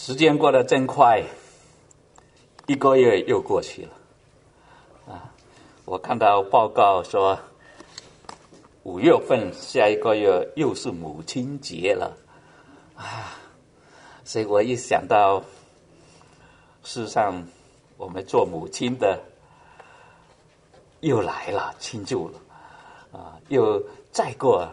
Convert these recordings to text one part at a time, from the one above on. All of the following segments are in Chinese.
时间过得真快，一个月又过去了。我看到报告说，5月份下一个月又是母亲节了所以我一想到，事实上我们做母亲的又来了，庆祝了又再过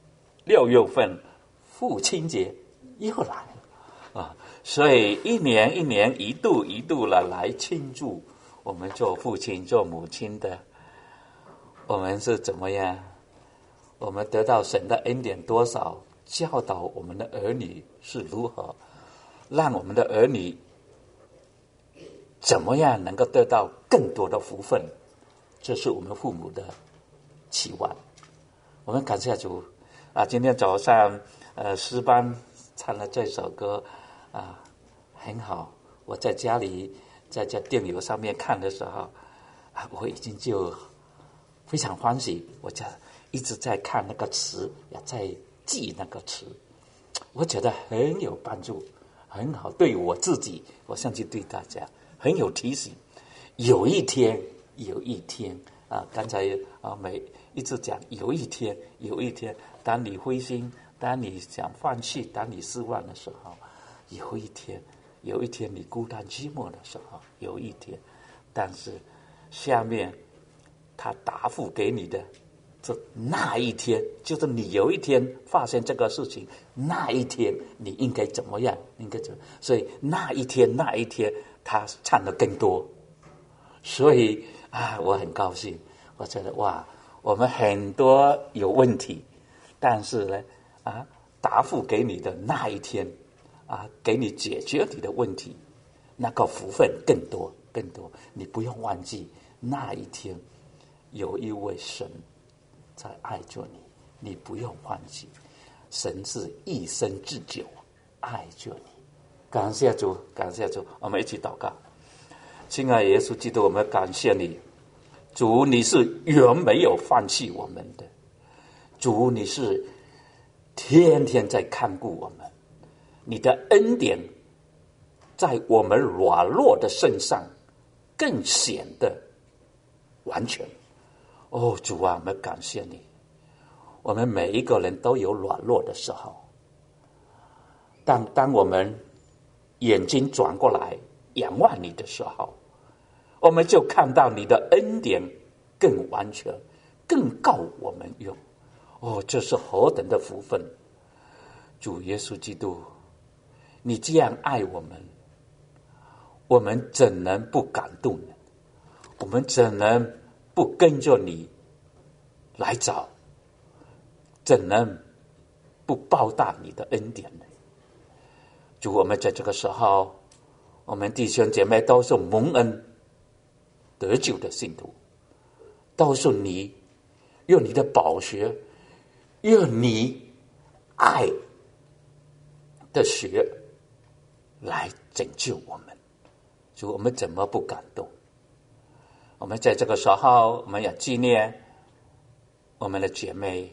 6月份父亲节又来了所以一年一度了来庆祝我们做父亲做母亲的，我们是怎么样？我们得到神的恩典多少？教导我们的儿女是如何？让我们的儿女怎么样能够得到更多的福分？这是我们父母的期望。我们感谢主今天早上诗班唱了这首歌很好。我在家里在这电邮上面看的时候我已经就非常欢喜，我就一直在看那个词，也在记那个词，我觉得很有帮助，很好，对我自己，我相信对大家很有提醒。有一天刚才一直讲有一天，当你灰心，当你想放弃，当你失望的时候，有一天你孤单寂寞的时候，有一天，但是下面他答复给你的那一天，就是你有一天发现这个事情，那一天你应该怎么样，所以那一天他唱得更多。所以我很高兴，我觉得我们很多有问题，但是呢答复给你的那一天给你解决你的问题，那个福分更多。你不用忘记，那一天有一位神在爱着你，你不用忘记，神是一生之久爱着你。感谢主，我们一起祷告。亲爱的耶稣基督，我们感谢你，主，你是远没有放弃我们的，主，你是天天在看顾我们，你的恩典在我们软弱的身上更显得完全。主啊，我们感谢你。我们每一个人都有软弱的时候，但当我们眼睛转过来仰望你的时候，我们就看到你的恩典更完全，更够我们用。这是何等的福分！主耶稣基督，你这样爱我们，我们怎能不感动呢？我们怎能不跟着你来找？怎能不报答你的恩典呢？主，我们在这个时候，我们弟兄姐妹都是蒙恩得救的信徒，都是你用你的宝血，用你爱的血来拯救我们。主，我们怎么不感动？我们在这个时候，我们要纪念我们的姐妹，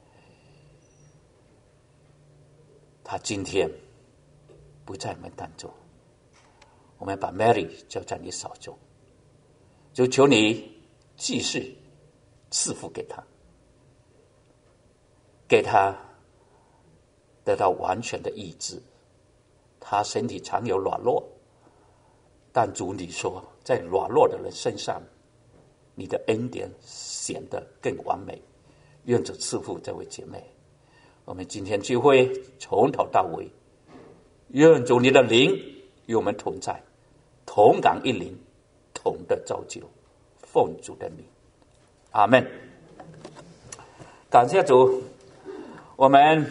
她今天不在我们当中，我们把 Mary 交在你手中，就求你继续赐福给她，给她得到完全的医治。她身体常有软弱，但主你说，在软弱的人身上，你的恩典显得更完美。愿主赐福这位姐妹。我们今天聚会从头到尾，愿主你的灵与我们同在，同感一灵，同的造就，奉主的名，阿们。感谢主，我们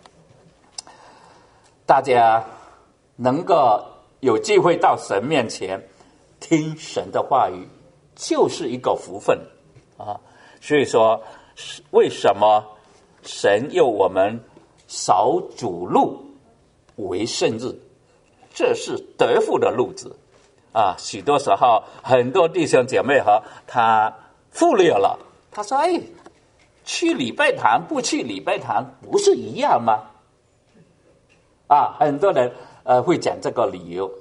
大家能够有机会到神面前听神的话语，就是一个福分所以说，为什么神要我们守主日为圣日？这是得福的日子许多时候很多弟兄姐妹他忽略了，他说去礼拜堂不去礼拜堂不是一样吗？很多人会讲这个理由。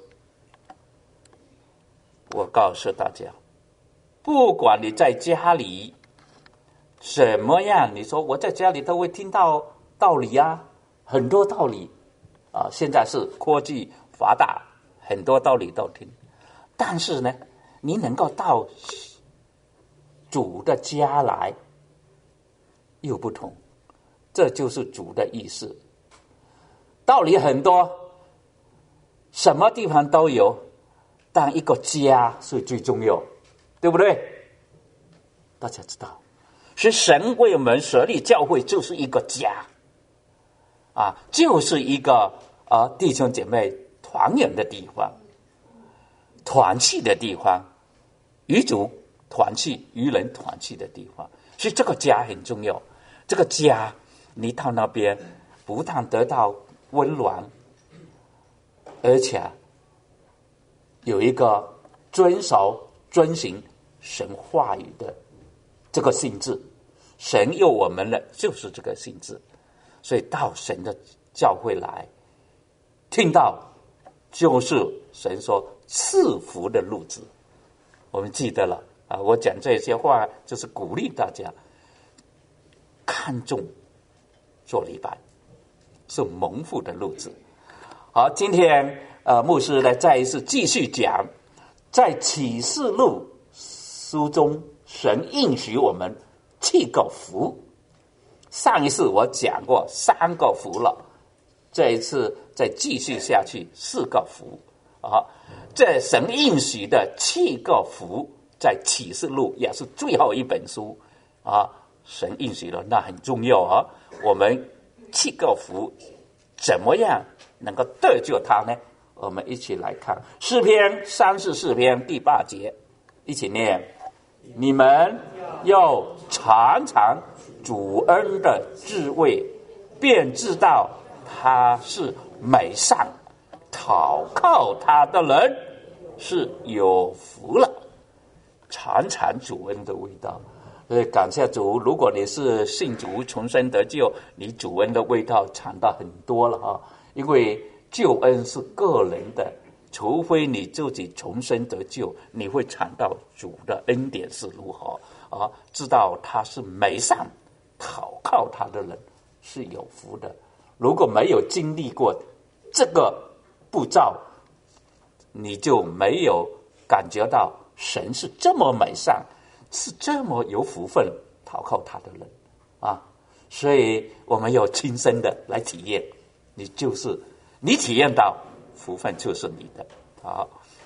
我告诉大家，不管你在家里怎么样，你说我在家里都会听到道理啊，很多道理啊。现在是科技发达，很多道理都听，但是呢，你能够到主的家来又不同，这就是主的意思。道理很多，什么地方都有，但一个家是最重要，对不对？大家知道，是神为我们设立教会，就是一个家啊，就是一个弟兄姐妹团圆的地方，团契的地方，与主团契、与人团契的地方。所以这个家很重要。这个家，你到那边不但得到温暖，而且有一个遵守、遵行神话语的这个性质。神有我们的就是这个性质，所以到神的教会来，听到就是神说赐福的路子。我们记得了啊！我讲这些话就是鼓励大家看重做礼拜，是蒙福的路子。好，今天牧师呢再一次继续讲，在启示录书中，神应许我们7个福。上一次我讲过3个福了，这一次再继续下去4个福啊。这神应许的7个福，在启示录也是最后一本书啊。神应许了，那很重要啊。我们7个福怎么样能够得救它呢？我们一起来看诗篇34篇第8节，一起念：你们要尝尝主恩的滋味，便知道他是美善，讨靠他的人是有福了。尝尝主恩的味道。感谢主，如果你是信主重生得救，你主恩的味道尝到很多了哈。因为救恩是个人的，除非你自己重生得救，你会尝到主的恩典是如何啊？知道他是美善，讨靠他的人是有福的。如果没有经历过这个步骤，你就没有感觉到神是这么美善，是这么有福分讨靠他的人啊。所以我们要亲身的来体验，你体验到福分就是你的。好，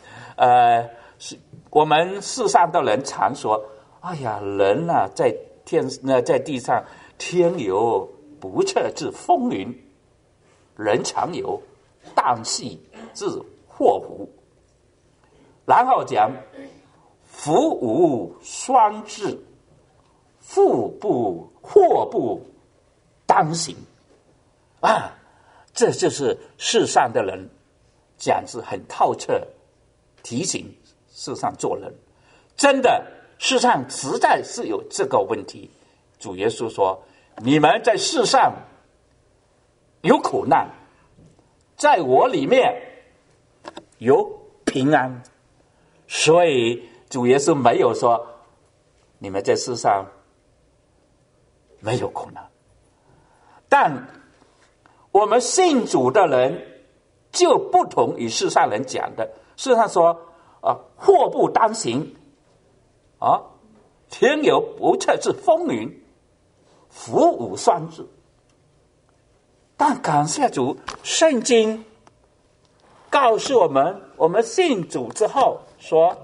我们世上的人常说，哎呀，人啊，在地上天有不测之风云，人常有旦夕之祸福。然后讲福无双至，祸不当行啊！这就是世上的人讲是很透彻，提醒世上做人。真的，世上实在是有这个问题。主耶稣说：“你们在世上有苦难，在我里面有平安。”所以主耶稣没有说你们在世上没有苦难，但我们信主的人就不同于世上人讲的。世上说祸不单行啊，天有不测之风云，福无双至。但感谢主，圣经告诉我们，我们信主之后说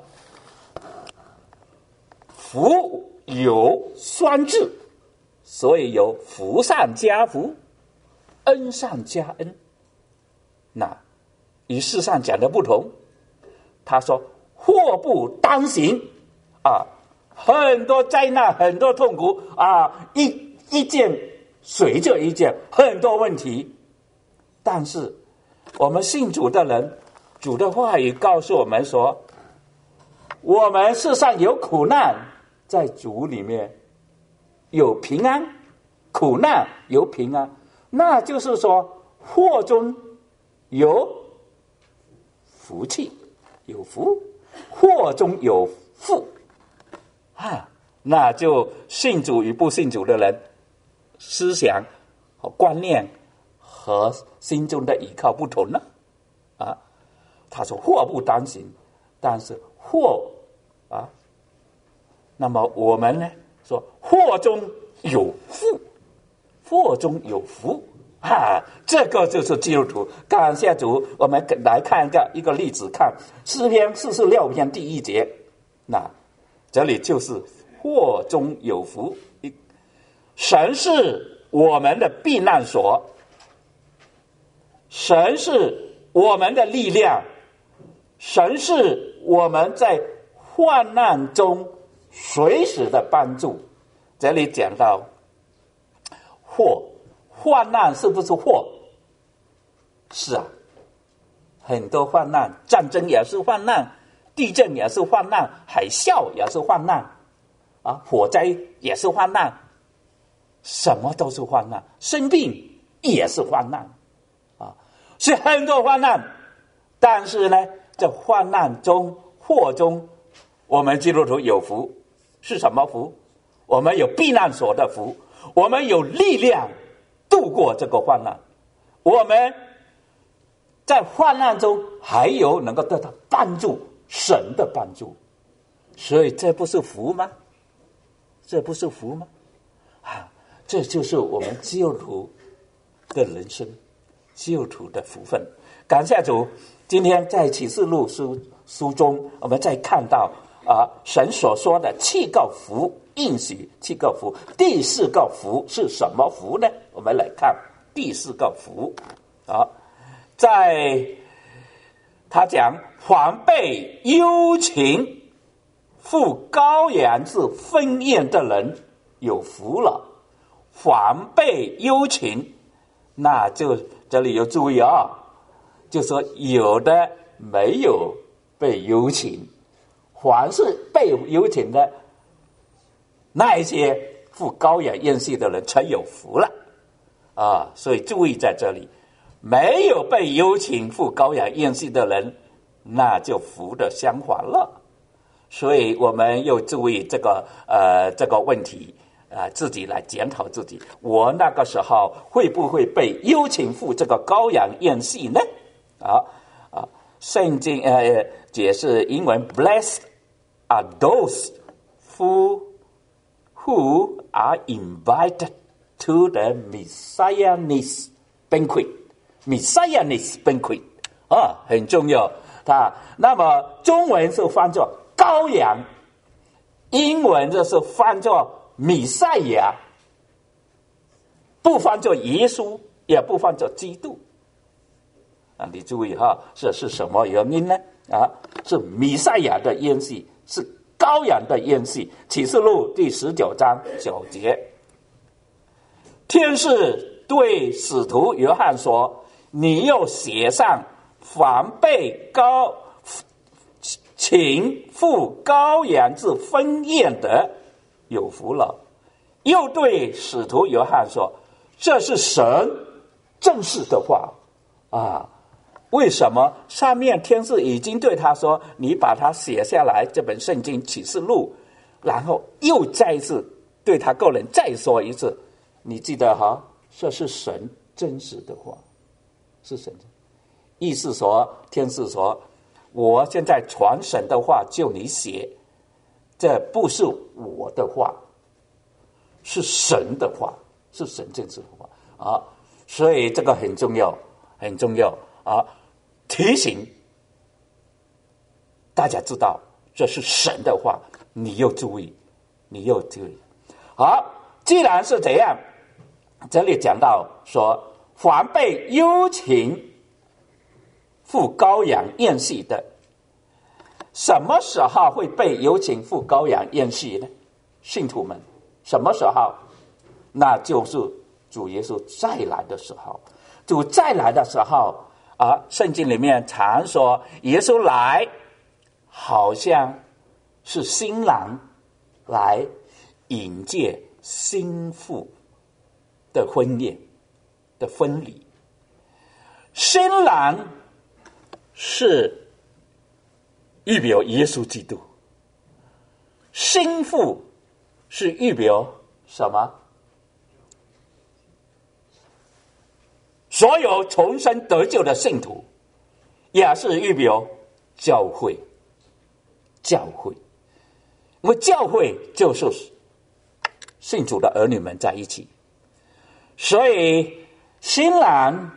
福有双至，所以有福上加福，恩上加恩。那与世上讲的不同，他说祸不单行啊，很多灾难，很多痛苦啊，一件随着一件，很多问题。但是我们信主的人，主的话语告诉我们说，我们世上有苦难，在主里面有平安，苦难有平安，那就是说祸中有福气，有福，祸中有福啊！那就信主与不信主的人思想和观念和心中的依靠不同了啊。他说祸不单行，但是祸啊，那么我们呢说祸中有福，祸中有福啊，这个就是基督徒。感谢主，我们来看一个例子，看诗篇46篇第1节，那这里就是祸中有福。神是我们的避难所，神是我们的力量，神是我们在患难中随时的帮助。这里讲到祸，患难是不是祸？是啊，很多患难，战争也是患难，地震也是患难，海啸也是患难啊，火灾也是患难，什么都是患难，生病也是患难啊，是很多患难。但是呢，在患难中、祸中，我们基督徒有福，是什么福？我们有避难所的福，我们有力量度过这个患难，我们在患难中还有能够得到帮助，神的帮助。所以这不是福吗？这不是福吗？啊，这就是我们基督徒的人生，基督徒的福分。感谢主，今天在启示录书中，我们再看到神所说的7个福应许，7个福。第4个福是什么福呢？我们来看第4个福啊，在他讲凡被幽情赴羔羊之婚宴的人有福了。凡被幽情，那就这里有注意啊，就说有的没有被幽情，凡是被幽情的那一些赴羔羊宴席的人才有福了啊！所以注意在这里，没有被幽情赴羔羊宴席的人，那就福的相反了。所以我们又注意这个问题自己来检讨自己，我那个时候会不会被幽情赴这个羔羊宴席呢？圣经解释英文 Blessed are those who are invited to the Messianic banquet. Messianic banquet 很重要。那么中文是翻作羔羊，英文就是翻作弥赛亚，不翻作耶稣，也不翻作基督。你注意这是什么原因呢？是弥赛亚的宴席，是羔羊的宴席。启示录第19章9节，天使对使徒约翰说：“你又写上，凡被请赴羔羊之婚宴的有福了。”又对使徒约翰说：“这是神正式的话啊。”为什么上面天使已经对他说，你把它写下来，这本圣经启示录，然后又再一次对他个人再说一次，你记得这是神真实的话，是神的意思说，天使说，我现在传神的话就你写，这不是我的话，是神的话，是神真实的话所以这个很重要，很重要提醒大家知道这是神的话，你又注意。好，既然是这样，这里讲到说，凡被幽情赴羔羊宴席的，什么时候会被幽情赴羔羊宴席呢？信徒们，什么时候？那就是主耶稣再来的时候。主再来的时候圣经里面常说耶稣来好像是新郎来迎接新妇的婚宴的婚礼。新郎是预表耶稣基督，心腹是预表什么？所有重生得救的信徒，也是预表教会。教会，因为教会就是信主的儿女们在一起，所以新郎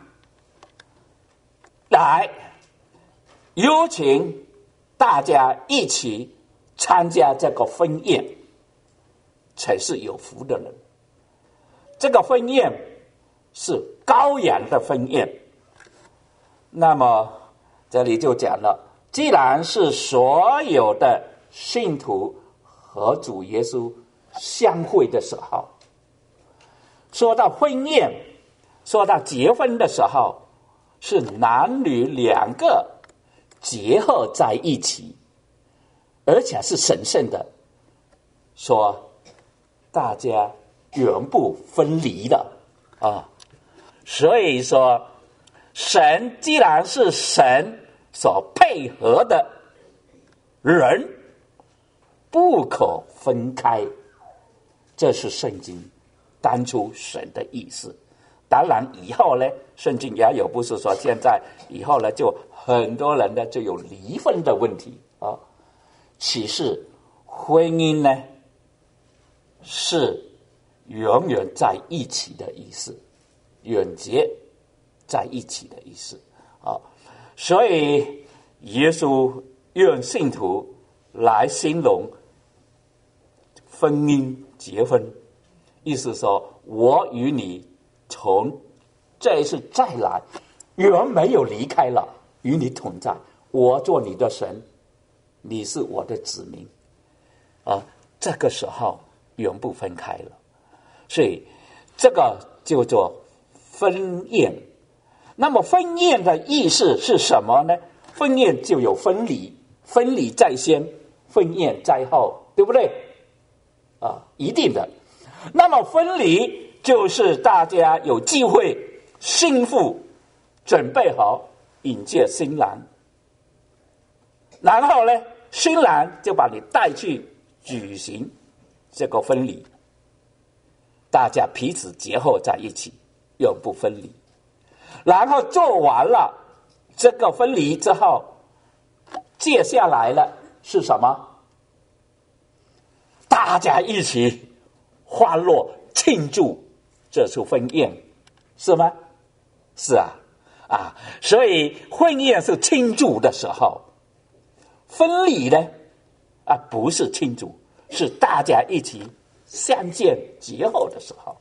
来邀请大家一起参加这个婚宴，才是有福的人。这个婚宴是羔羊的婚宴。那么这里就讲了，既然是所有的信徒和主耶稣相会的时候，说到婚宴，说到结婚的时候，是男女两个结合在一起，而且是神圣的，说大家永不分离的啊。所以说，神既然是神所配合的人，不可分开，这是圣经当初神的意思。当然以后呢，圣经也有，不是说现在以后呢，就很多人呢就有离婚的问题啊。其实婚姻呢是永远在一起的意思，永结在一起的意思啊。所以耶稣用信徒来形容婚姻结婚，意思说我与你从这一次再来，永没有离开了，与你同在，我做你的神，你是我的子民啊，这个时候永不分开了。所以这个叫做婚宴。那么婚宴的意思是什么呢？婚宴就有分离，分离在先，婚宴在后，对不对啊？一定的。那么分离就是大家有机会，新妇准备好迎接新郎，然后呢，新郎就把你带去举行这个婚礼，大家彼此结合在一起，永不分离。然后做完了这个婚礼之后，接下来了是什么？大家一起欢乐庆祝这次婚宴，是吗？是啊，所以婚宴是庆祝的时候，婚礼呢不是庆祝，是大家一起相见结合的时候。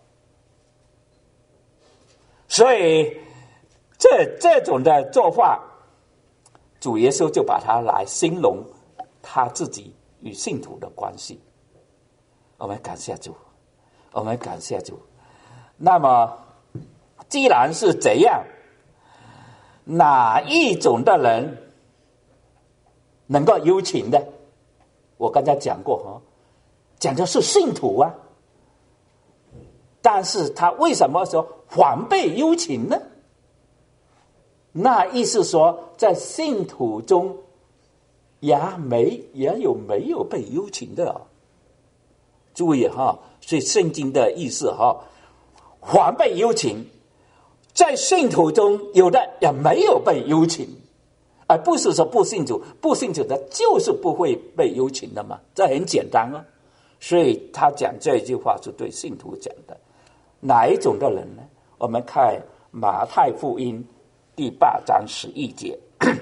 所以这种的做法，主耶稣就把它来形容他自己与信徒的关系。我们感谢主，我们感谢主。那么既然是这样，哪一种的人能够邀请的？我刚才讲过讲的是信徒啊，但是他为什么说反被邀请呢？那意思说，在信徒中也有没有被邀请的注意所以圣经的意思反被邀请，在信徒中有的也没有被邀请，而不是说不信主的就是不会被邀请的嘛，这很简单所以他讲这句话是对信徒讲的。哪一种的人呢？我们看马太福音第8章11节，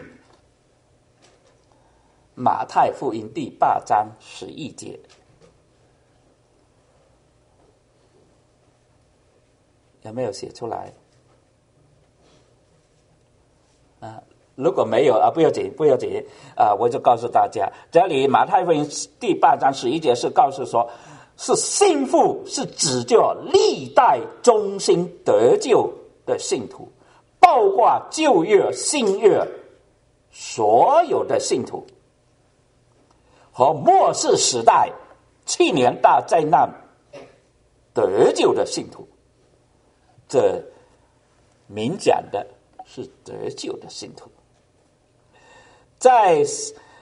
马太福音第8章11节，有没有写出来？如果没有不要紧我就告诉大家，这里马太福音第8章11节是告诉说，是信父是指着历代忠心得救的信徒，包括旧约新约所有的信徒，和末世时代7年大灾难得救的信徒。这明讲的是得救的信徒。在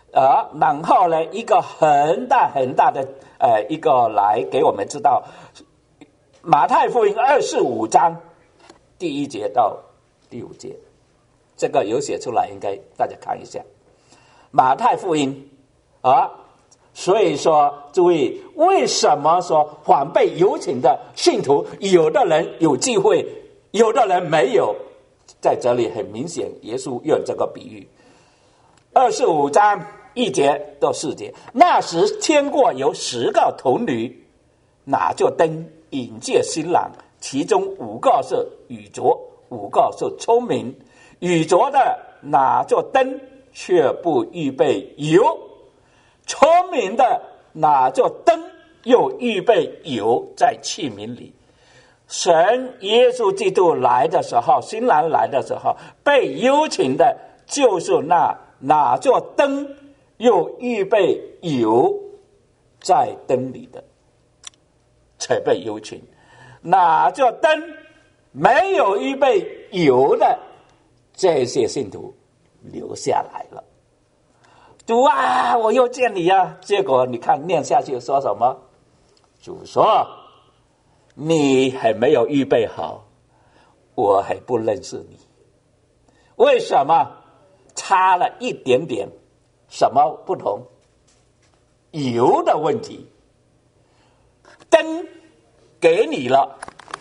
然后呢，一个很大很大的一个来给我们知道，马太福音25章第1节到第5节，这个有写出来，应该大家看一下。马太福音所以说注意，为什么说反被有请的信徒，有的人有机会，有的人没有？在这里很明显，耶稣用这个比喻。25章1节到4节，那时天国有10个童女，拿着灯引接新郎，其中5个是愚拙，5个是聪明。愚拙的拿着灯，却不预备油；聪明的拿着灯，又预备油在器皿里。神耶稣基督来的时候，新郎来的时候，被邀请的就是那拿着灯又预备油在灯里的，才被邀请。拿着灯没有预备油的这些信徒留下来了。主啊，我又见你啊！结果你看念下去说什么？主说，你还没有预备好，我还不认识你。为什么？差了一点点，什么不同？油的问题。灯给你了，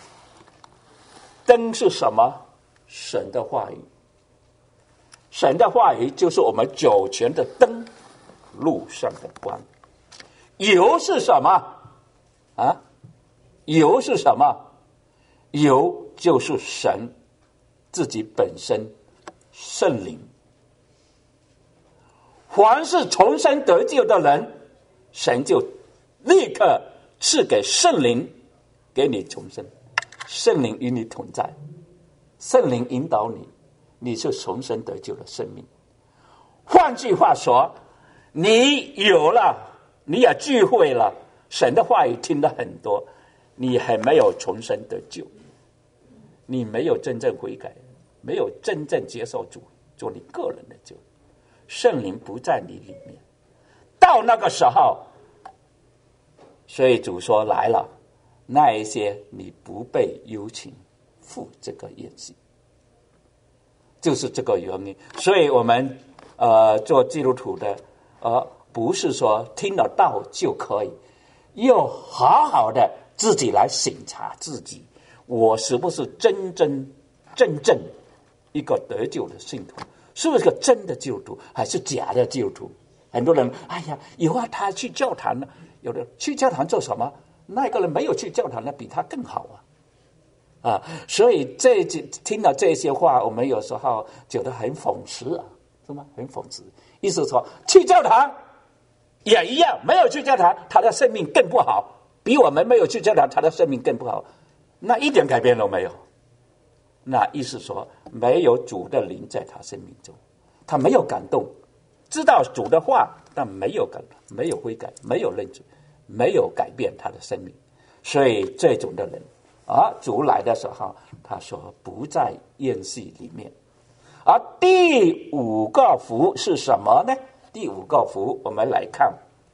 灯是什么？神的话语。神的话语就是我们脚前的灯，路上的光。油是什么？油是什么？油就是神自己本身，圣灵。凡是重生得救的人，神就立刻赐给圣灵，给你重生。圣灵与你同在，圣灵引导你，你是重生得救的生命。换句话说，你有了，你也聚会了，神的话语听了很多，你还没有重生得救，你没有真正悔改，没有真正接受主做你个人的救，圣灵不在你里面。到那个时候，所以主说来了，那一些你不被邀请赴这个宴席，就是这个原因。所以我们做基督徒的不是说听了道就可以，要好好的自己来审查自己，我是不是真正一个得救的信徒，是不是个真的基督徒还是假的基督徒？很多人以后他去教堂了，有的去教堂做什么？那个人没有去教堂的比他更好所以听到这些话，我们有时候觉得很讽刺是吗？很讽刺，意思说去教堂也一样，没有去教堂他的生命更不好，比我们没有去教堂他的生命更不好，那一点改变都没有。那意思说没有主的灵在他生命中，他没有感动，知道主的话，但没有没有悔改，没有认罪，没有改变他的生命。所以这种的人主来的时候，他说不在宴席里面。而第5个福是什么呢？第5个福我们来看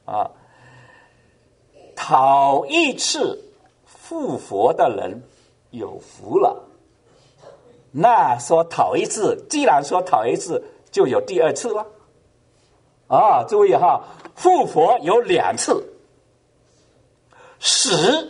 讨一次复活的人有福了。那说讨一次，既然说讨一次，就有第2次了。注意复活有2次，死，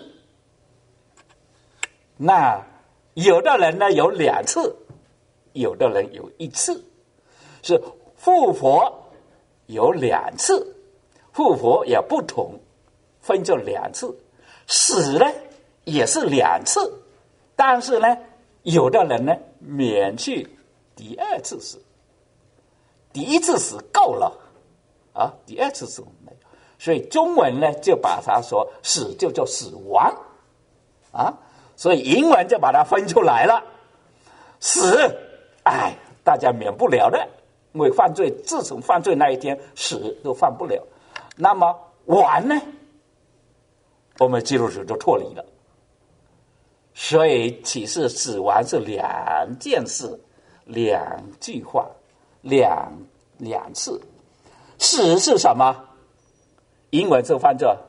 那有的人呢有2次，有的人有1次，是复活有2次，复活也不同，分就2次。死呢也是2次，但是呢有的人呢免去第2次死，第1次死够了第2次死没有，所以中文呢就把它说死就叫死亡所以英文就把它分出来了。死大家免不了的，因为犯罪，自从犯罪那一天死都犯不了。那么亡呢，我们基督徒就脱离了。所以其实死亡是2件事，2句话，2次。 死是什么？英文是翻作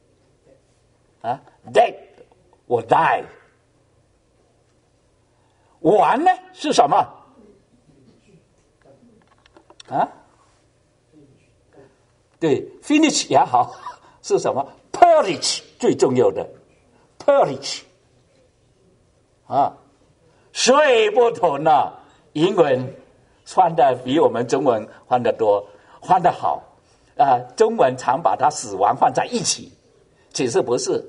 dead 或 die。完呢是什么？对 ，finish 也好，是什么 ？perish 最重要的 perish 所以不同了。英文翻的比我们中文翻的多，翻的好中文常把它死亡放在一起，其实不是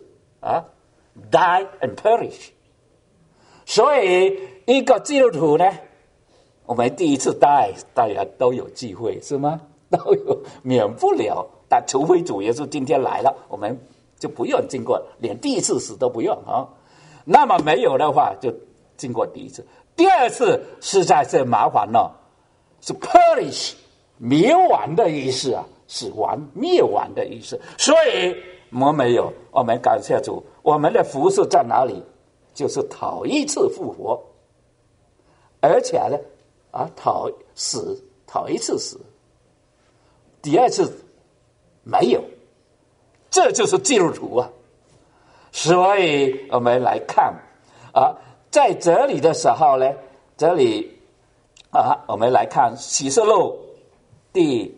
die and perish。所以一个基督徒呢，我们第一次 die 大家都有机会是吗？都有，免不了，但除非主耶稣今天来了，我们就不用经过，连第一次死都不用那么没有的话，就经过第一次。第二次实在是麻烦了，是 perish 灭亡的意思死亡灭亡的意思。所以我们没有，我们感谢主，我们的福是在哪里？就是讨一次复活，而且呢讨一次死，第二次没有，这就是基督徒所以我们来看在这里的时候呢，这里我们来看启示录第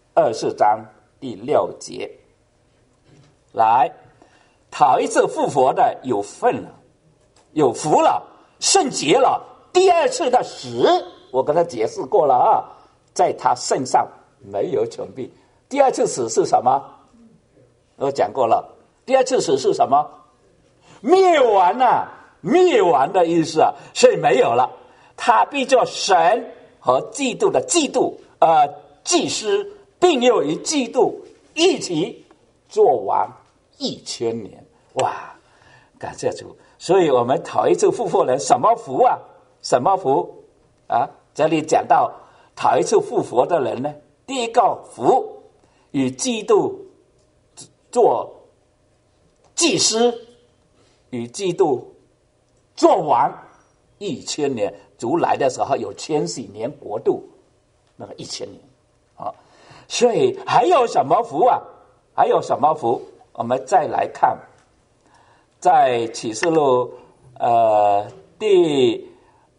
24章第6节，来，讨一次复活的有份了，有福了，圣洁了。第二次的死，我跟他解释过了在他身上没有权柄。第二次死是什么？我讲过了。第二次死是什么？灭亡灭亡的意思所以没有了。他必做神和基督的祭司，并又与基督一起做王1000年。哇，感谢主！所以我们讨一次复活人什么福什么福这里讲到讨一次复活的人呢，第一个福，与基督做祭司，与基督做王1000年。主来的时候有千禧年国度，那个1000年所以还有什么福还有什么福？我们再来看在启示录第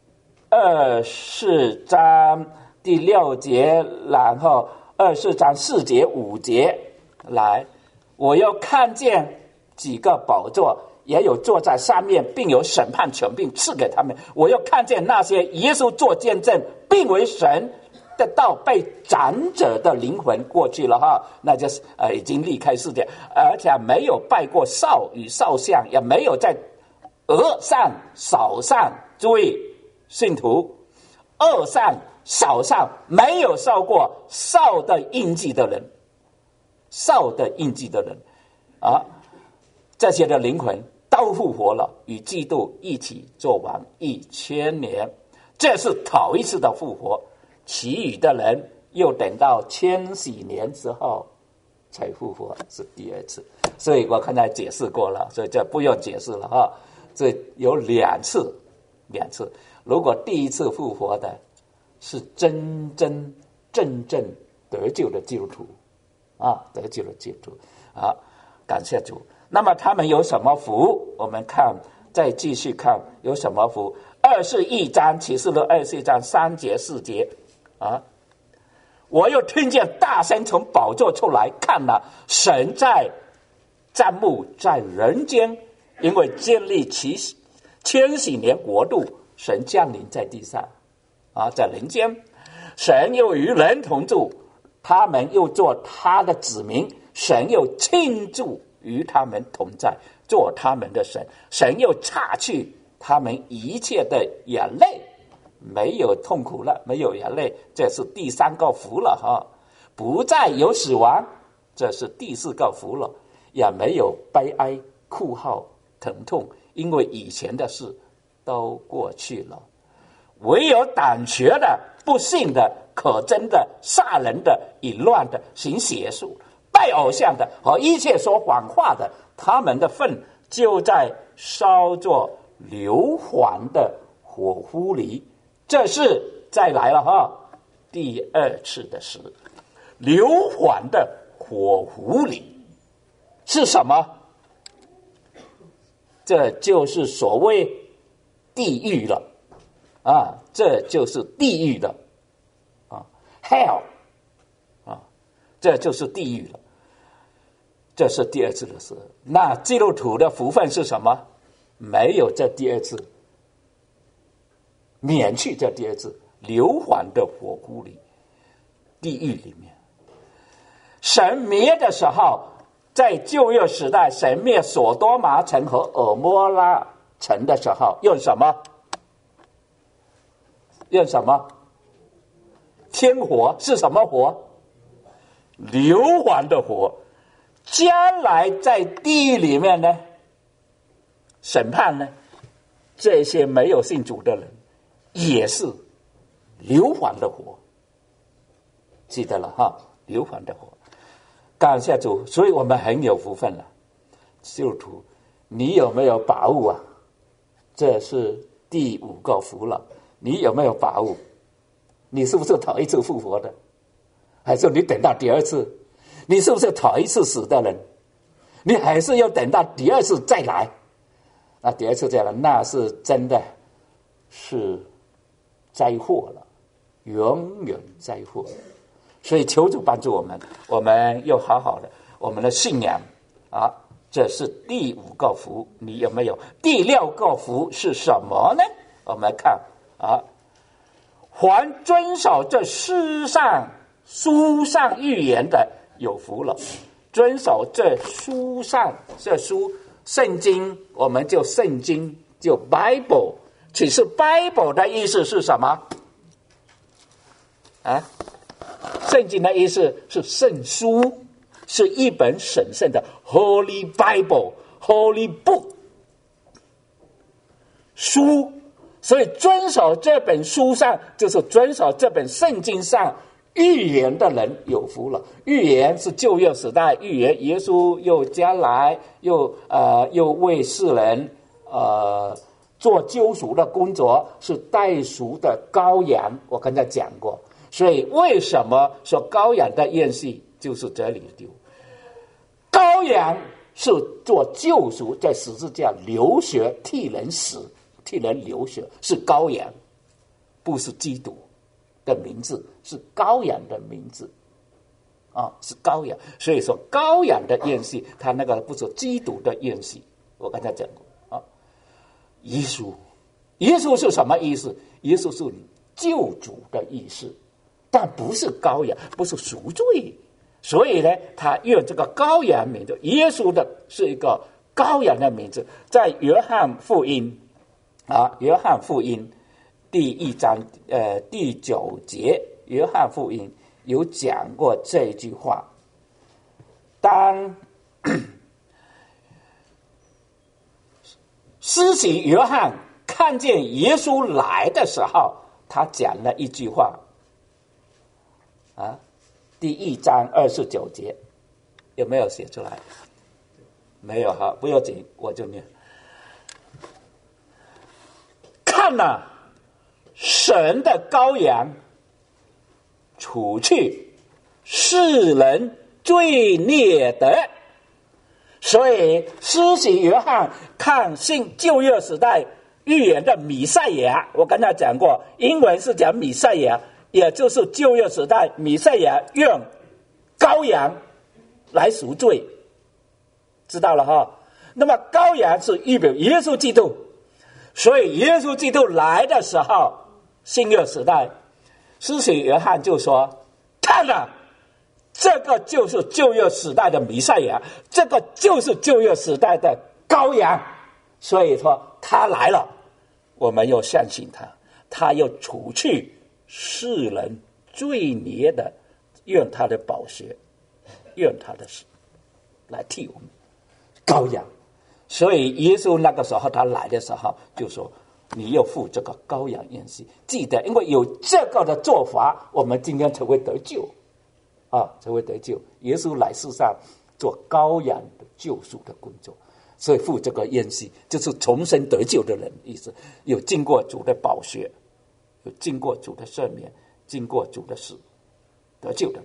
24章第6节，然后24章4节5节，来，我又看见几个宝座，也有坐在上面，并有审判权柄赐给他们。我又看见那些耶稣做见证并为神的道被斩者的灵魂过去了那就是已经离开世界，而且没有拜过兽与兽像，也没有在额上手上，注意信徒，额上手上没有受过兽的印记的人，兽的印记的人这些的灵魂都复活了，与基督一起做王1000年。这是头一次的复活，其余的人又等到千禧年之后才复活，是第二次。所以我刚才解释过了，所以这不用解释了这有两次。如果第一次复活的是真正得救的基督徒得救的基督徒感谢主。那么他们有什么福？我们看，再继续看有什么福。21章启示录21章3节4节我又听见大声从宝座出来，看了神在帐幕在人间，因为建立其千禧年国度，神降临在地上在人间，神又与人同住，他们又做他的子民，神又庆祝与他们同在，做他们的神，神又擦去他们一切的眼泪，没有痛苦了，没有眼泪，这是第3个福了不再有死亡，这是第4个福了，也没有悲哀哭号疼痛，因为以前的事都过去了。唯有胆怯的、不信的、可憎的、杀人的、淫乱的、行邪术、拜偶像的和一切说谎话的，他们的份就在烧作硫磺的火湖里。这是再来了第2次的死。 硫磺的火湖里，是什么？这就是所谓地狱了啊！这就是地狱了啊 ，hell 啊，这就是地狱了。这是第二次的事。那基督徒的福分是什么？没有这第二次，免去这第二次硫磺的火湖里，地狱里面。神灭的时候，在旧约时代，神灭所多玛城和蛾摩拉城的时候，用什么？用什么？天火是什么火？硫磺的火。将来在地狱里面呢，审判呢，这些没有信主的人，也是硫磺的火。记得了哈，硫磺的火。感谢主，所以我们很有福分了。基督徒，你有没有把握啊？这是第5个福了，你有没有把握？你是不是头一次复活的？还是你等到第二次？你是不是头一次死的人？你还是要等到第二次再来？那第二次再来，那是真的是灾祸了，永远灾祸。所以求主帮助我们，我们要好好的我们的信仰啊，这是第5个福，你有没有？第6个福是什么呢？我们来看啊，凡遵守这书上预言的，有福了。遵守这书上这书圣经，我们就圣经就 Bible。 其实 Bible 的意思是什么啊？圣经的意思是圣书，是一本神圣的 Holy Bible Holy Book 书。所以遵守这本书上，就是遵守这本圣经上预言的人有福了。预言是旧约时代预言，耶稣又将来又为世人做救赎的工作，是代赎的羔羊。我刚才讲过，所以为什么说羔羊的宴席就是这里丢？羔羊是做救赎，在十字架流血替人死，替人流血，是羔羊，不是基督的名字，是羔羊的名字啊，是羔羊。所以说羔羊的宴席，他那个不是基督的宴席。我刚才讲过啊，耶稣是什么意思？耶稣是救主的意思，但不是羔羊，不是赎罪。所以呢，他用这个羔羊名字，耶稣的是一个羔羊的名字。在约翰福音约翰福音第1章第9节，约翰福音有讲过这一句话。当施洗约翰看见耶稣来的时候，他讲了一句话啊，第1章29节，有没有写出来？没有哈，不要紧，我就念。看哪，神的羔羊，除去世人罪孽的。所以施洗约翰看信旧约时代预言的弥赛亚，我刚才讲过，英文是讲弥赛亚，也就是旧约时代弥赛亚用羔羊来赎罪，知道了哈？那么羔羊是预表耶稣基督，所以耶稣基督来的时候，新约时代，施洗约翰就说：看了，这个就是旧约时代的弥赛亚，这个就是旧约时代的羔羊。所以说他来了，我们要相信他，他要除去世人罪孽的，用他的宝血，用他的死来替我们羔羊。所以耶稣那个时候他来的时候就说，你要付这个羔羊宴席。记得，因为有这个的做法，我们今天才会得救才会得救。耶稣来世上做羔羊的救赎的工作，所以付这个宴席就是重生得救的人，意思有经过主的宝血，有经过主的赦免，经过主的死得救的人。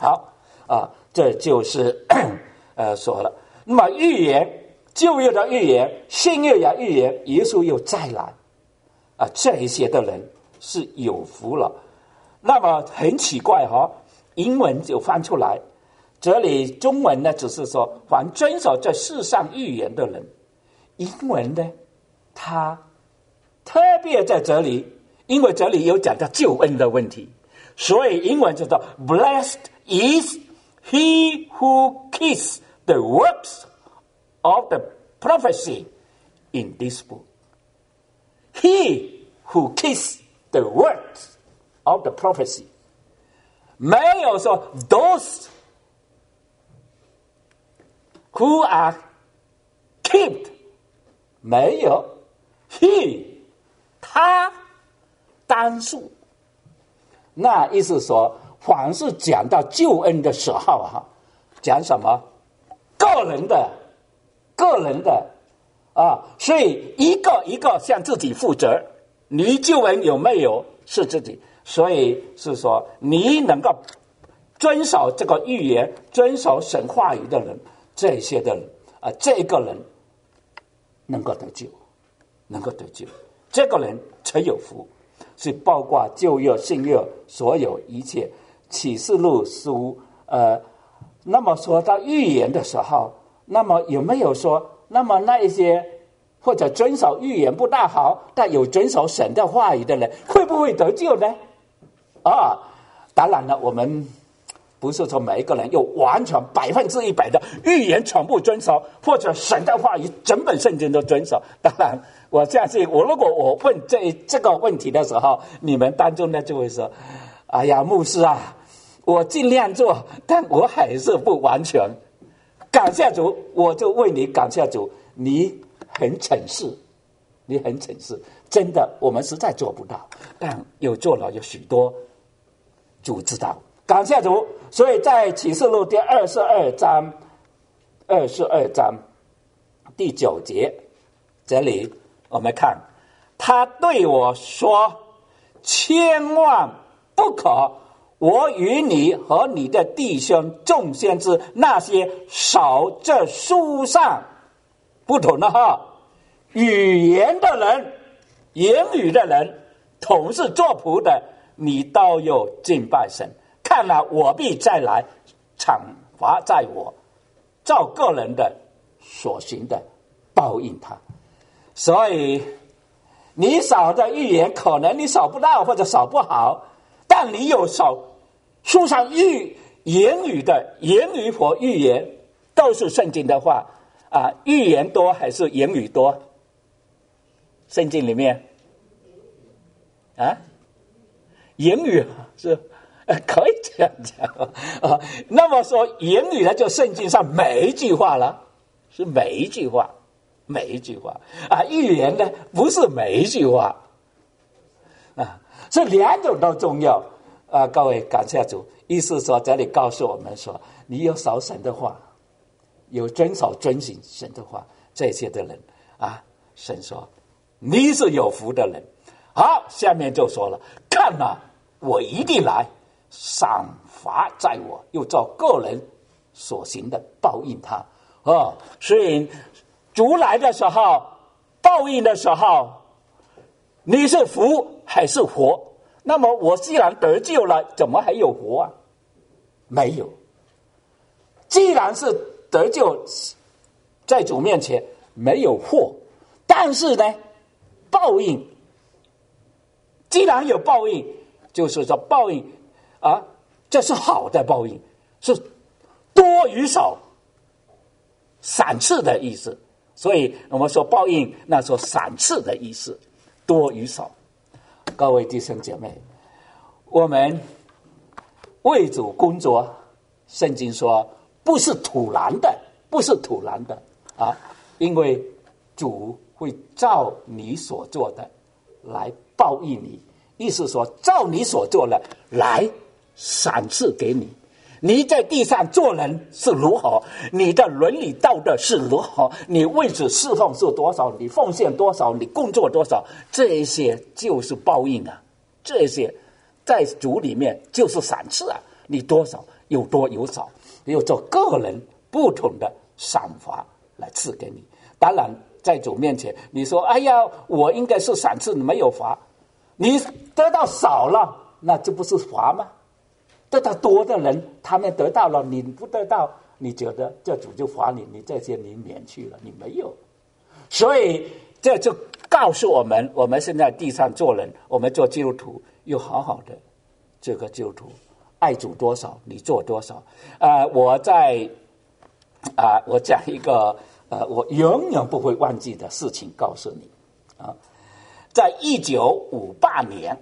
好这就是说了。那么预言，旧约的预言，新约的预言，耶稣又再来这一些的人是有福了。那么很奇怪英文就翻出来，这里中文呢只是说凡遵守这世上预言的人，英文呢他特别在这里，因为这里有讲到救恩的问题，所以英文就叫 Blessed is he who keeps the works of the prophecy in this book. He who keeps the works of the prophecy. 没有说 those who are kept. 没有 he 他单数。那意思说凡是讲到救恩的时候讲什么个人的所以一个一个向自己负责，你救恩有没有是自己，所以是说你能够遵守这个预言，遵守神话语的人，这些的人这个人能够得救，这个人才有福。是包括旧约新约所有一切。启示录书那么说到预言的时候，那么有没有说那么那一些或者遵守预言不大好但有遵守神的话语的人会不会得救呢？当然了，我们不是说每一个人有完全100%的预言全部遵守，或者神的话语整本圣经都遵守。当然我相信如果我问这个问题的时候，你们当中呢就会说，哎呀牧师我尽量做，但我还是不完全。感谢主，我就为你感谢主，你很诚实，真的我们实在做不到，但有做了有许多主知道，感谢主。所以在启示录第22章第9节，这里我们看他对我说，千万不可我与你和你的弟兄众先知那些守这书上不同的语言的人，言语的人，同是作仆的，你都有敬拜神。看了我必再来惩罚在我，照个人的所行的报应他。所以你守的预言可能你守不到或者守不好，但你有守书上言语的，言语或预言都是圣经的话预言多还是言语多？圣经里面言语是可以这样讲那么说言语呢，就圣经上每一句话了，是每一句话预言呢不是每一句话这两种都重要各位感谢主。意思说这里告诉我们说，你有守神的话，有遵行神的话，这些的人神说你是有福的人。好，下面就说了，看我一定来赏罚在我，又照个人所行的报应他所以主来的时候，报应的时候，你是福还是活？那么我既然得救了，怎么还有活没有。既然是得救，在主面前没有祸，但是呢报应，既然有报应，就是说报应这是好的报应，是多与少，赏赐的意思。所以我们说报应，那说赏赐的意思，多与少。各位弟兄姐妹，我们为主工作，圣经说不是突然的因为主会照你所做的来报应你，意思说照你所做的来赏赐给你。你在地上做人是如何，你的伦理道德是如何，你为主侍奉是多少，你奉献多少，你工作多少，这些就是报应这些在主里面就是赏赐你多少有多有少，有做个人不同的赏罚来赐给你。当然在主面前你说哎呀我应该是赏赐没有罚，你得到少了那这不是罚吗？得到多的人他们得到了，你不得到，你觉得这主就罚你，你这些你免去了，你没有。所以这就告诉我们，我们现在地上做人，我们做基督徒又好好的这个基督徒爱主多少你做多少。我讲一个我永远不会忘记的事情告诉你啊，在1958年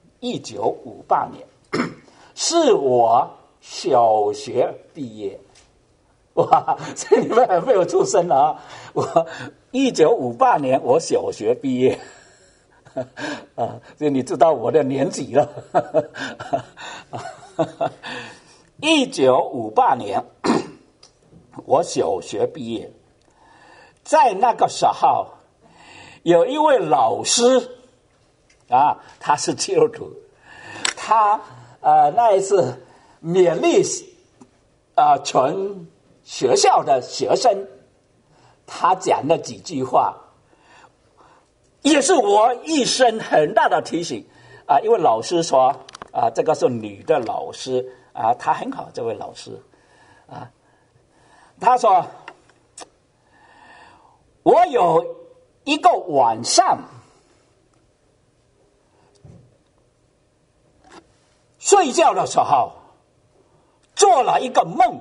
是我小学毕业。哇，这你们还没有出生啊！我1958年我小学毕业啊，这你知道我的年纪了。1958年我小学毕业，在那个时候有一位老师啊，他是基督徒，他那一次勉励全学校的学生，他讲了几句话，也是我一生很大的提醒啊。因为老师说这个是女的老师啊，她很好，这位老师啊，她说我有一个晚上睡觉的时候做了一个梦，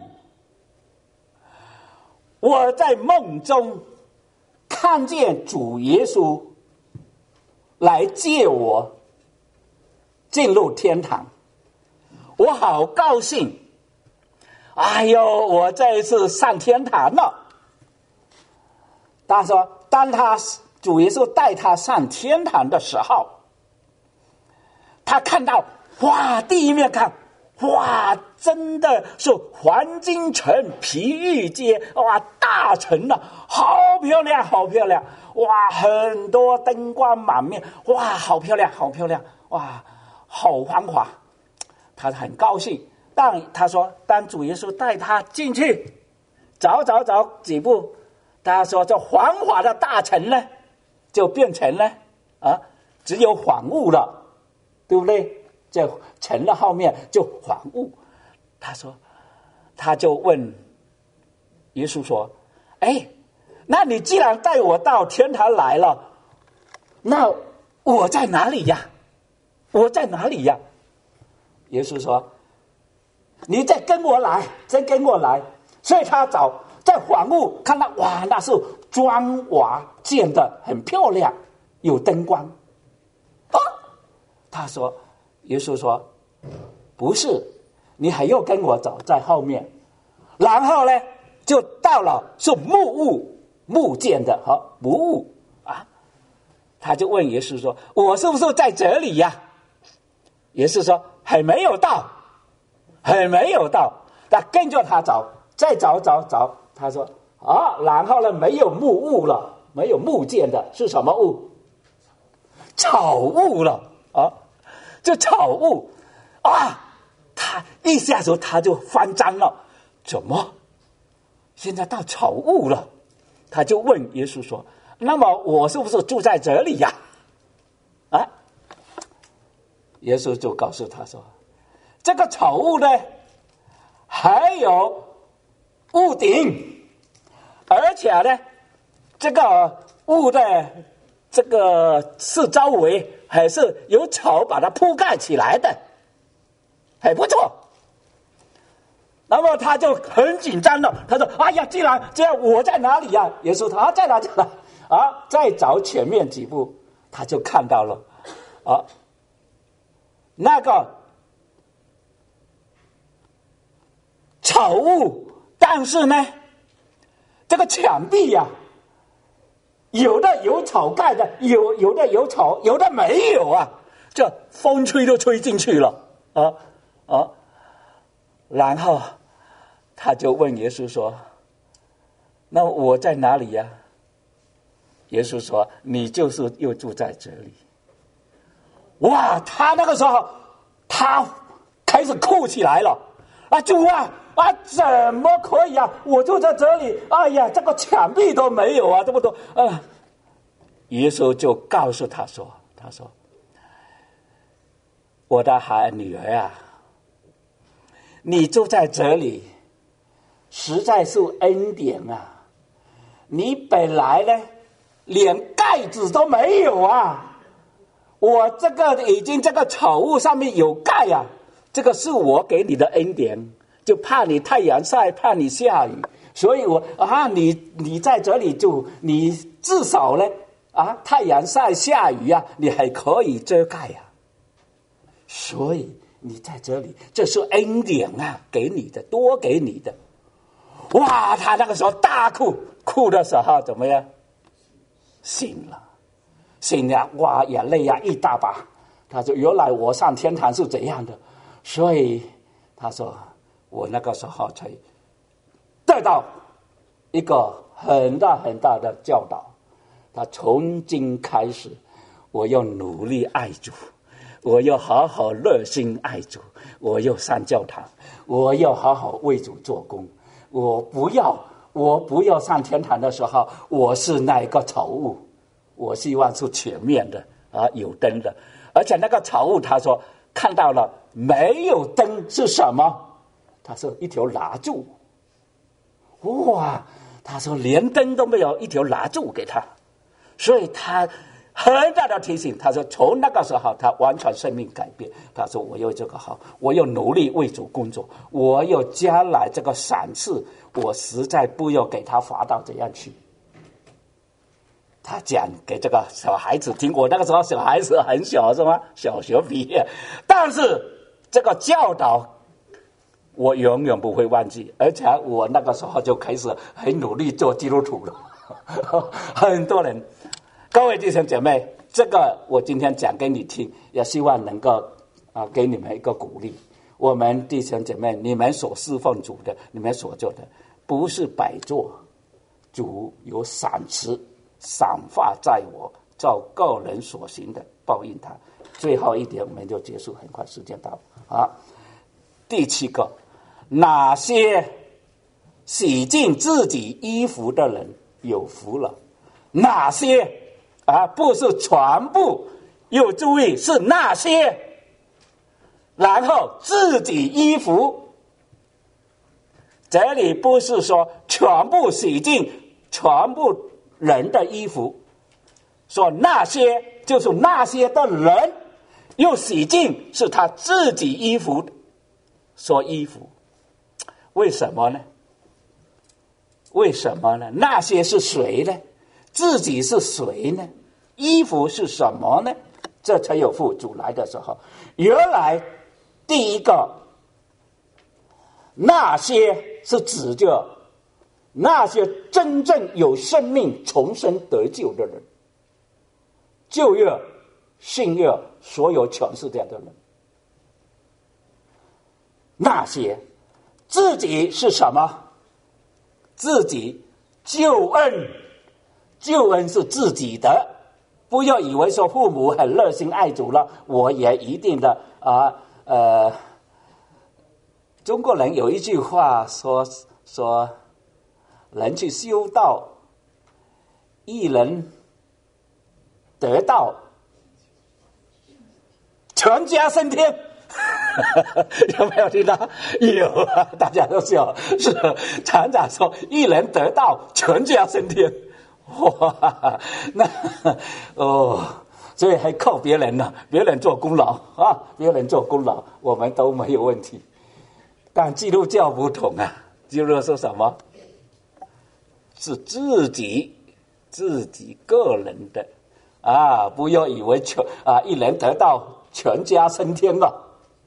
我在梦中看见主耶稣来接我进入天堂，我好高兴，哎呦，我这一次上天堂了。他说当主耶稣带他上天堂的时候，他看到哇，第一面看哇，真的是黄金城、皮玉街，哇，大城了，好漂亮，好漂亮，哇，很多灯光满面，哇，好漂亮，好漂亮，哇，好繁华。他很高兴，他说当主耶稣带他进去，走几步，他说这繁华的大城呢，就变成了只有荒芜了，对不对？这城的后面就荒芜。他就问耶稣说：“哎，那你既然带我到天堂来了，那我在哪里呀？我在哪里呀？”耶稣说：“你再跟我来，再跟我来。”所以他找在荒芜看到哇，那是砖瓦建的很漂亮，有灯光啊。耶稣说：“不是，你还要跟我走在后面。”然后呢，就到了是木建的和木屋啊。他就问耶稣说：“我是不是在这里呀？”耶稣说：“还没有到，还没有到。”他跟着他走，再走。他说：“然后呢，没有木屋了，没有木建的，是什么屋？草屋了啊！这草屋啊！”他一下子他就慌张了，怎么现在到草屋了？他就问耶稣说：“那么我是不是住在这里呀？”耶稣就告诉他说：“这个草屋呢，还有屋顶，而且呢，这个屋的这个四周围还是有草把它铺盖起来的，还不错。”那么他就很紧张了，他说：“哎呀，既然这样，我在哪里呀？”耶稣他在哪？再找前面几步，他就看到了那个草屋，但是呢，这个墙壁呀，有的有草盖的，有的有草，有的没有啊，这风吹都吹进去了然后他就问耶稣说：“那我在哪里呀？”耶稣说：“你就是又住在这里。”哇，他那个时候他开始哭起来了， 主啊，怎么可以啊？我就在这里，哎呀，这个墙壁都没有啊，这么多啊！耶稣就告诉他说，我的女儿啊，你住在这里，实在是恩典啊！你本来呢，连盖子都没有啊！我这个已经这个草屋上面有盖啊，这个是我给你的恩典，就怕你太阳晒，怕你下雨，所以你在这里住，你至少呢太阳晒下雨啊，你还可以遮盖啊。所以你在这里，这是恩典啊，给你的，多给你的。哇，他那个时候大哭的时候怎么样？醒了，哇，眼泪呀一大把。他说：“原来我上天堂是怎样的。”所以他说：“我那个时候才得到一个很大很大的教导。他从今开始，我要努力爱主。”我要好好热心爱主，我要上教堂，我要好好为主做工。我不要上天堂的时候，我是那个草屋，我希望是全面的有灯的。而且那个草屋，他说看到了没有灯是什么？他说一条蜡烛。哇，他说连灯都没有，一条蜡烛给他，所以他很大的提醒。他说从那个时候他完全生命改变。他说我要这个好，我要努力为主工作，我要将来这个赏赐，我实在不要给他罚到这样去。他讲给这个小孩子听，我那个时候小孩子很小是吗？小学毕业，但是这个教导我永远不会忘记，而且我那个时候就开始很努力做基督徒了。很多人，各位弟兄姐妹，这个我今天讲给你听，也希望能够给你们一个鼓励。我们弟兄姐妹，你们所侍奉主的，你们所做的，不是白做，主有赏赐，赏罚在我，照个人所行的报应他。最后一点我们就结束，很快时间到了第7个，哪些洗净自己衣服的人有福了？哪些不是全部，要注意是那些，然后自己衣服，这里不是说全部洗净全部人的衣服，说那些就是那些的人，又洗净是他自己衣服，说衣服，为什么呢？为什么呢？那些是谁呢？自己是谁呢？衣服是什么呢？这才有福。主来的时候，原来第一个，那些是指着那些真正有生命重生得救的人，旧约新约所有全世界的人。那些自己是什么？自己救恩，救恩是自己的。不要以为说父母很热心爱主了，我也一定的中国人有一句话说人去修道，一人得道，全家升天。有没有听到？有啊，大家都笑。是常常说一人得道，全家升天。哇，那所以还靠别人呢，别人做功劳别人做功劳，我们都没有问题。但基督教不同基督教说什么？是自己个人的不要以为一人得道，全家升天了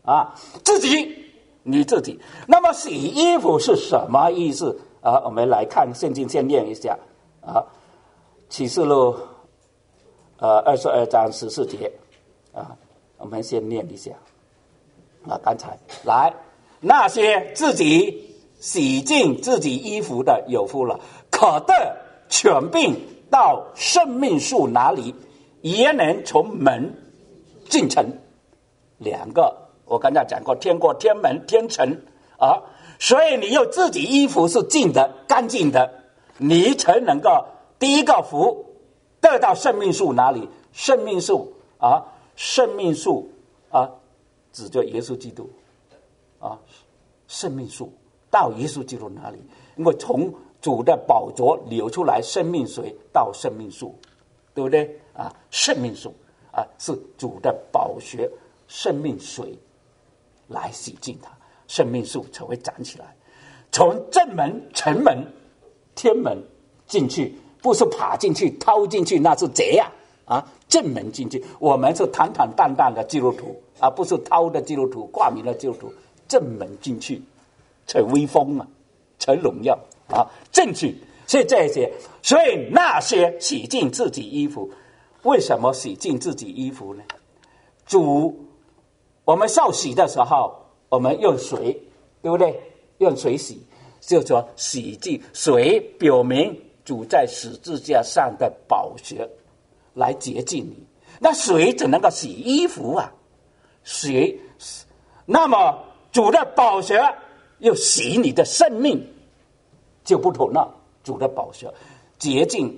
你自己。那么洗衣服是什么意思我们来看圣经，先念一下启示录22章14节我们先念一下刚才来，那些自己洗净自己衣服的有福了，可得权柄到生命树那里，也能从门进城。两个我刚才讲过，天国天门天城啊。所以你用自己衣服是净的、干净的，你才能够第一个福得到生命树哪里？生命树啊，生命树啊，指着耶稣基督啊，生命树到耶稣基督哪里？因为从主的宝座流出来生命水到生命树，对不对啊？生命树啊，是主的宝血生命水来洗净它，生命树才会长起来。从正门、城门、天门进去，不是爬进去、掏进去，那是贼啊！正门进去，我们是坦坦荡荡的基督徒啊，不是掏的基督徒、挂名的基督徒。正门进去，才威风啊，才荣耀啊！进去，所以这些，所以那些洗净自己衣服，为什么洗净自己衣服呢？主，我们受洗的时候，我们用水，对不对？用水洗，就说洗净水，表明主在十字架上的宝血来洁净你。那水只能够洗衣服啊，水，那么主的宝血又洗你的生命，就不同了。主的宝血洁净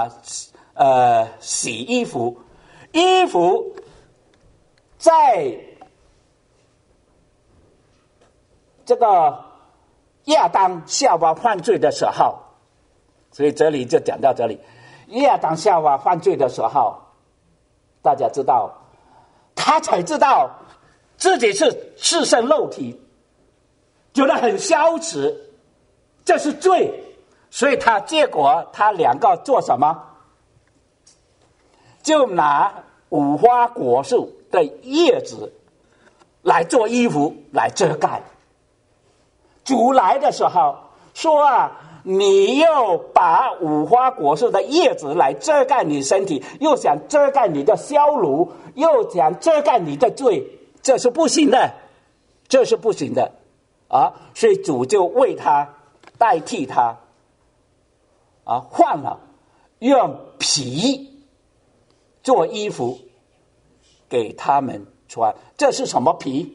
洗衣服，衣服在这个亚当夏娃犯罪的时候，所以这里就讲到这里。亚当夏娃犯罪的时候，大家知道，他才知道自己是赤身肉体，觉得很羞耻，这是罪，所以结果他两个做什么？就拿无花果树的叶子来做衣服来遮盖。主来的时候说你又把无花果树的叶子来遮盖你身体，又想遮盖你的羞辱，又想遮盖你的罪，这是不行的，这是不行的啊！所以主就为他代替他换了，用皮做衣服给他们穿。这是什么皮？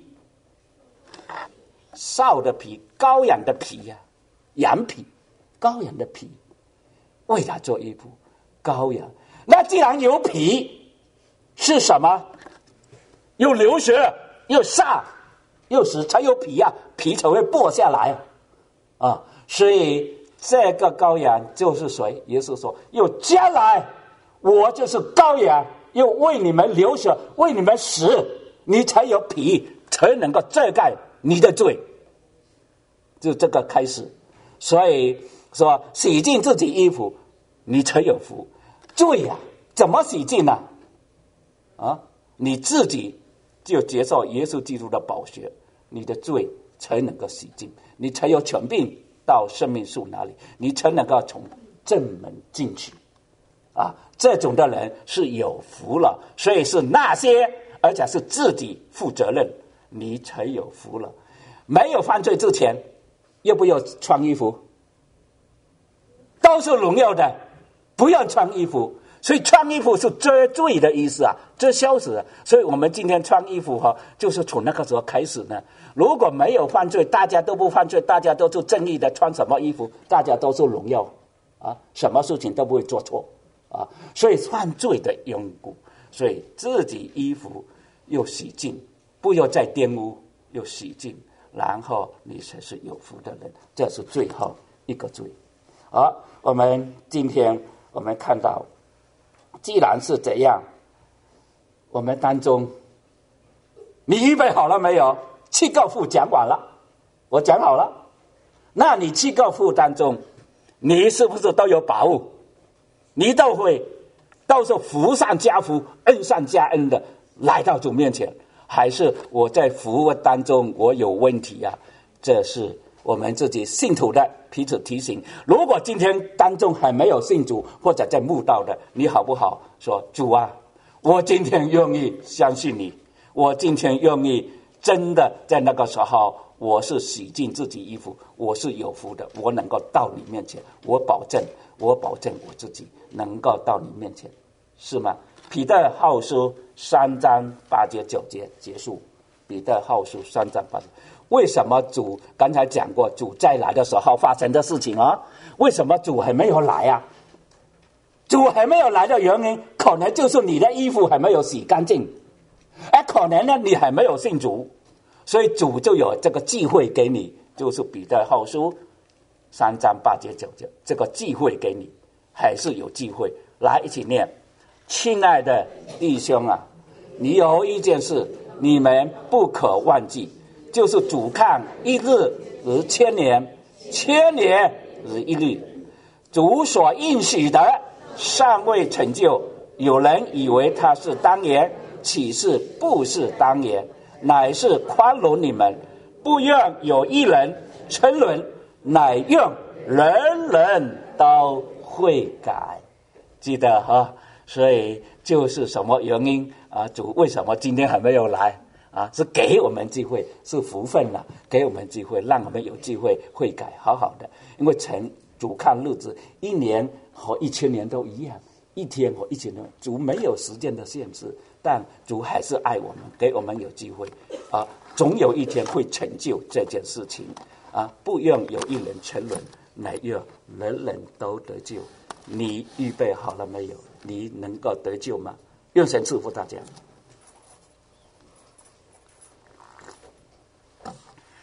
兽的皮，羔羊的皮羊皮，羔羊的皮，为他做衣服。羔羊，那既然有皮，是什么？有流血，有煞，有死，才有皮皮才会剥下来所以这个羔羊就是谁？耶稣说，又将来我就是羔羊，又为你们流血，为你们死，你才有皮，才能够遮盖你的罪。就这个开始，所以说洗净自己衣服，你才有福。罪怎么洗净呢？你自己就接受耶稣基督的宝血，你的罪才能够洗净，你才有权柄到生命树那里，你才能够从正门进去这种的人是有福了。所以是那些，而且是自己负责任，你才有福了。没有犯罪之前，要不要穿衣服？都是荣耀的，不要穿衣服。所以穿衣服是遮罪的意思遮羞耻的。所以我们今天穿衣服就是从那个时候开始呢。如果没有犯罪，大家都不犯罪，大家都是正义的，穿什么衣服，大家都是荣耀什么事情都不会做错所以犯罪的缘故，所以自己衣服又洗净，不要再玷污，又洗净，然后你才是有福的人。这是最后一个罪。我们今天我们看到，既然是这样，我们当中你预备好了没有？7个父讲完了，我讲好了，那你7个父当中，你是不是都有把握？你都是福上加福，恩上加恩的来到主面前，还是我在服务当中我有问题这是我们自己信徒的彼此提醒。如果今天当中还没有信主或者在慕道的，你好不好说，主我今天愿意相信你，我今天愿意真的在那个时候我是洗净自己衣服，我是有福的，我能够到你面前，我保证我自己能够到你面前，是吗？彼得后书3章8节9节结束。彼彼得后书3章8节。为什么主刚才讲过，主再来的时候发生的事情啊？为什么主还没有来啊？主还没有来的原因，可能就是你的衣服还没有洗干净，可能呢你还没有信主，所以主就有这个机会给你，就是彼得后书3章8节9节，这个机会给你，还是有机会。来，一起念。亲爱的弟兄啊，你有一件事你们不可忘记，就是主看一日如千年，千年如一日。主所应许的尚未成就，有人以为他是当年，岂是不是当年，乃是宽容你们，不愿有一人沉沦，乃愿人人都悔改。记得哈，所以就是什么原因啊？主为什么今天还没有来啊？是给我们机会，是福分了，给我们机会，让我们有机会悔改，好好的。因为主看日子，1年和1000年都一样，一天和1000年，主没有时间的限制，但主还是爱我们，给我们有机会啊，总有一天会成就这件事情啊！不愿有一人沉沦，乃愿人人都得救。你预备好了没有？你能够得救吗？愿神赐福大家。